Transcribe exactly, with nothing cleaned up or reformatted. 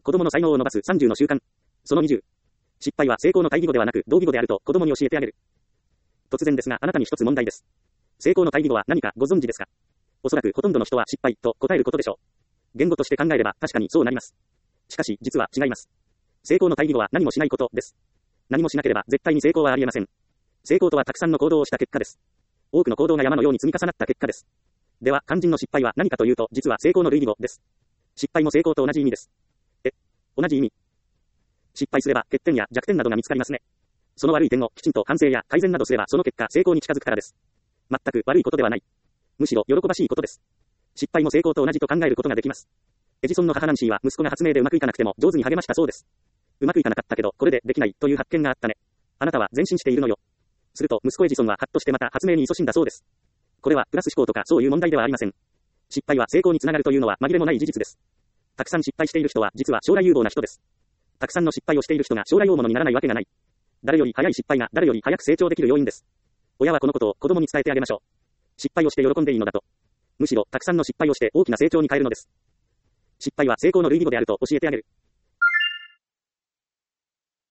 子供の才能を伸ばすさんじゅうの習慣。そのにじゅう。失敗は成功の対義語ではなく同義語であると子供に教えてあげる。突然ですがあなたに一つ問題です。成功の対義語は何かご存知ですか？おそらくほとんどの人は失敗と答えることでしょう。言語として考えれば確かにそうなります。しかし実は違います。成功の対義語は何もしないことです。何もしなければ絶対に成功はありえません。成功とはたくさんの行動をした結果です。多くの行動が山のように積み重なった結果です。では肝心の失敗は何かというと実は成功の類義語です。失敗も成功と同じ意味です。え、同じ意味。失敗すれば欠点や弱点などが見つかりますね。その悪い点をきちんと反省や改善などすればその結果成功に近づくからです。全く悪いことではない。むしろ喜ばしいことです。失敗も成功と同じと考えることができます。エジソンの母ナンシーは息子が発明でうまくいかなくても上手に励ましたそうです。うまくいかなかったけどこれでできないという発見があったね。あなたは前進しているのよ。すると息子エジソンはハッとしてまた発明に勤しんだそうです。これはプラス思考とかそういう問題ではありません。失敗は成功につながるというのは紛れもない事実です。たくさん失敗している人は実は将来有望な人です。たくさんの失敗をしている人が将来大物にならないわけがない。誰より早い失敗が誰より早く成長できる要因です。親はこのことを子供に伝えてあげましょう。失敗をして喜んでいいのだと。むしろたくさんの失敗をして大きな成長に変えるのです。失敗は成功の類義語であると教えてあげる。